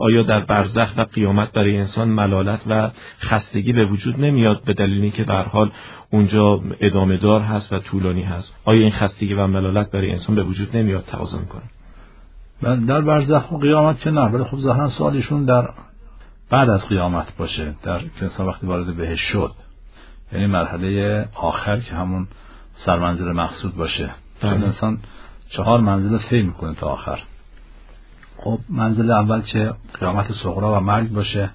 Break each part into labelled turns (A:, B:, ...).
A: آیا در برزخ و قیامت برای انسان ملالت و خستگی به وجود نمیاد به دلیل اینکه به هر حال اونجا ادامه دار هست و طولانی هست؟ آیا این خستگی و ملالت برای انسان به وجود نمیاد تقاضا میکنه؟
B: در برزخ و قیامت که نه، ولی خب ظاهرا سوالشون در بعد از قیامت باشه، در انسان وقتی وارد بهشت شد، یعنی مرحله آخر که همون سرمنزل مقصود باشه. چون انسان 4 منزل طی میکنه تا آخر. خب منزل اول که قیامت صغری و مرگ باشه،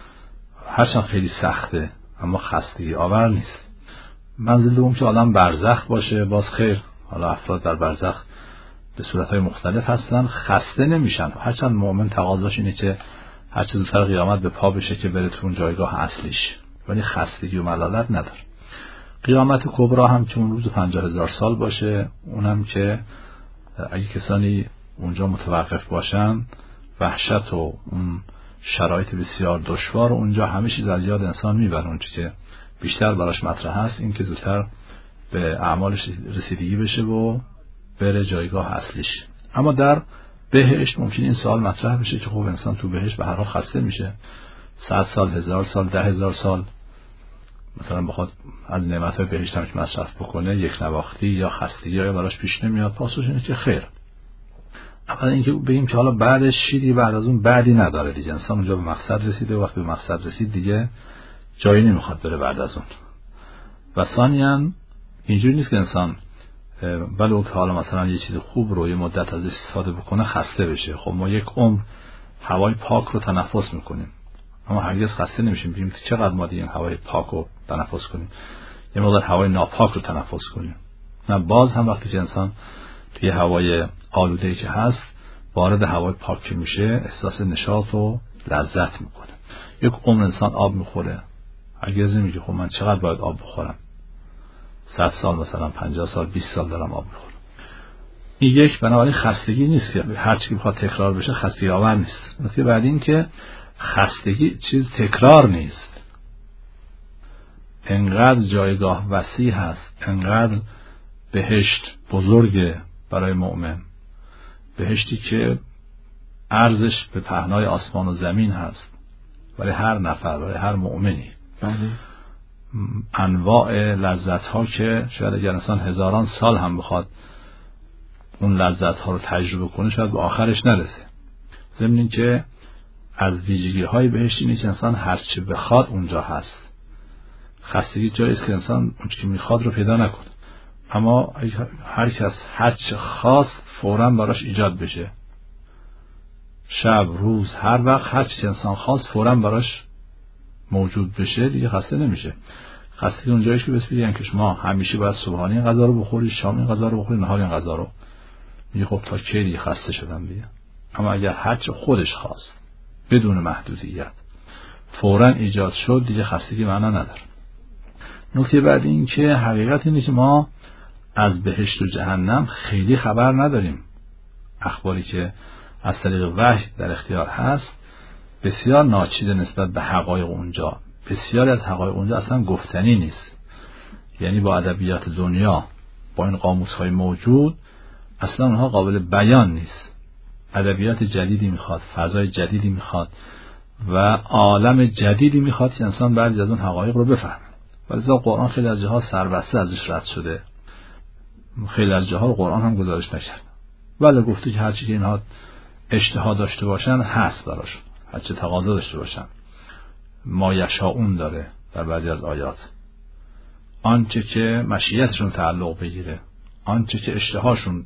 B: هرچند خیلی سخته اما خستگی آور نیست. منزل دوم که آدم برزخ باشه، باز خیر، حالا افراد در برزخ به صورتهای مختلف هستن، خسته نمیشن، هرچند مؤمن تقاضاش اینه که هر چه زودتر قیامت به پا بشه که بره تو اون جایگاه اصلیش، ولی خستگی و ملالت نداره. قیامت کبرا هم که اون روز 50,000 سال باشه، اونم که اگه کسانی اونجا متوقف باشن، وحشت و اون شرایط بسیار دشوار اونجا همه چیز از یاد انسان میبره. اون چیزی که بیشتر براش مطرح هست این که زودتر به اعمالش رسیدگی بشه و بره جایگاه اصلیش. اما در بهشت ممکن این سوال مطرح بشه که خب انسان تو بهشت به هر حال خسته میشه، 100 سال، 1000 سال، 10,000 سال مثلا بخواد از نعمتهای بهشت هم که مصرف بکنه، یک نواختی یا خستگی یا براش پیش نمیاد. پاسخش اینه که خیر. اولا اینکه بگیم که حالا بعدش چی، بعد از اون بعدی نداره دیگه. انسان اونجا به مقصد رسیده و وقتی به مقصد رسید دیگه جایی نمیخواد بره بعد از اون. و ثانیاً اینجوری نیست که انسان ولو که حالا مثلا یه چیز خوب رو یه مدت از استفاده بکنه خسته بشه. خب ما یک عمر هوای پاک رو تنفس میکنیم اما هرگز خسته نمیشیم. ببینیم چقدر ما دیگه هوای پاک رو تنفس کنیم، یه مقدار هوای ناپاک رو تنفس کنیم. نه، باز هم وقتی که انسان توی هوای آلوده‌ای که هست وارد هوای پاک میشه، احساس نشاط و لذت میکنه. یک عمر انسان آب میخوره، هرگز نمیگه خب من چقدر باید آب بخورم، 100 سال مثلا 50 سال 20 سال دارم آب میخورم. این یک، بنابراین خستگی نیست که هر چی بخواد تکرار بشه خستگی آور نیست. نکته بعد این که خستگی چیز تکرار نیست. انقدر جایگاه وسیع هست، انقدر بهشت بزرگه برای مؤمن، بهشتی که ارزش به پهنای آسمان و زمین هست برای هر نفر، برای هر مؤمنی. انواع لذت ها که شاید اگر انسان هزاران سال هم بخواد اون لذت ها رو تجربه کنه شاید به آخرش نرسه. ضمن این که از ویژگی های بهشت اینه که انسان هر چه بخواد اونجا هست. خستگی جایی است که انسان اون چی میخواد رو پیدا نکنه، اما هر کس هر چه خواست فوراً براش ایجاد بشه. شب، روز، هر وقت هر چی انسان خواست فوراً براش موجود بشه، دیگه خسته نمیشه. خستگی اونجاییه که بس بگن که شما همیشه باید صبحانه این غذا رو بخوری، شام این غذا رو بخوری، نهار این غذا رو. میگه خب تا کی دیگه خسته شدم دیگه. اما اگر هر چه خودش خواست بدون محدودیت فوراً ایجاد شد، دیگه خستگی معنا نداره. نکته بعد این که حقیقت اینه که ما از بهشت و جهنم خیلی خبر نداریم. اخباری که از طریق وحی در اختیار هست بسیار ناچیز نسبت به حقایق اونجا. بسیاری از حقایق اونجا اصلا گفتنی نیست، یعنی با ادبیات دنیا، با این قاموس‌های موجود اصلا اونها قابل بیان نیست. ادبیات جدیدی میخواد، فضای جدیدی میخواد و عالم جدیدی میخواد که انسان بعضی از اون حقایق رو بفهمه. ولذا قرآن خیلی از جاها سربسته ازش رد شده، خیلی از جاها قرآن هم گزارش نکرد، ولی گفته که هرچی که اینها اشتها داشته باشن هست براشون، هرچی تقاضا داشته باشن. ما یشاؤون داره در بعضی از آیات، آنچه که مشیتشون تعلق بگیره، آنچه که اشتهاشون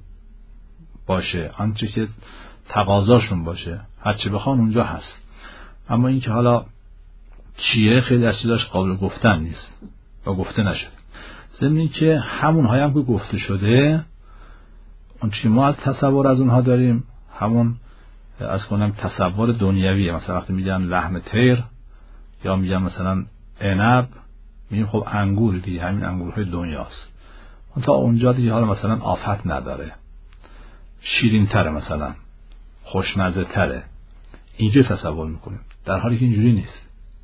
B: باشه، آنچه که تقاضاشون باشه، هرچی بخوان اونجا هست. اما این که حالا چیه، خیلی از چیزاش قابل گفتن نیست و گفته نشده. ضمن این که همون هایی هم که گفته شده، اون چی ما از تصور از اونها داریم همون از کنم تصور دنیویه. مثلا وقتی میگن لحم طیر یا میگن مثلا عنب، میگیم خب انگور دیگه، همین انگورهای دنیاست. اون تا اونجا دیگه حالا مثلا آفت نداره، شیرین تره، مثلا خوشمزه تره، اینجوری تصور میکنیم، در حالی که اینجوری نیست.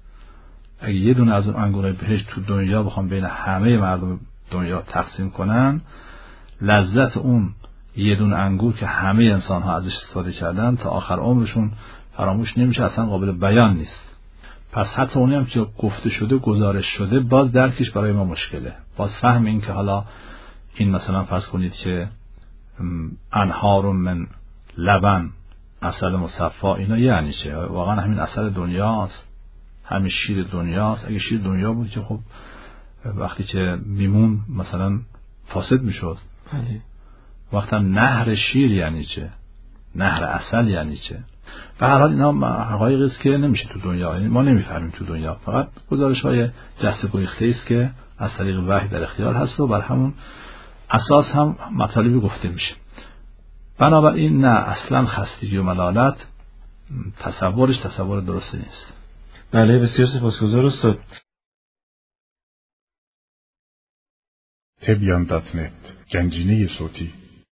B: اگه یه دونه از اون انگورهای بهشت تو دنیا بخوام بین همه مردم دنیا تقسیم کنن، لذت اون یه دونه انگور که همه انسان ها ازش استفاده کردن تا آخر عمرشون فراموش نمیشه، اصلا قابل بیان نیست. پس حتی اونی هم که گفته شده، گزارش شده، باز درکش برای ما مشکله. باز فهم این که حالا این مثلا فرض کنید که انهار من لبن، عسل مصفا، اینا یعنی چه؟ واقعا همین عسل دنیاست؟ همین شیر دنیاست؟ اگه شیر دنیا بود که خب وقتی که میمون مثلا فاسد میشد. وقتا نهر شیر یعنی چه؟ نهر عسل یعنی چه؟ به هر حال اینا حقایقی است که نمیشه تو دنیا، یعنی ما نمیفهمیم تو دنیا، فقط گزارش‌های جسته گریخته است که از طریق وحی در اختیار هست و بر همون اساس هم مطالبی گفته میشه. بنابراین نه، اصلا خستگی و ملالت تصور درستی نیست.
A: بله، بسیار سپاسگزار استاد.
C: تبیان.net گنجینه صوتی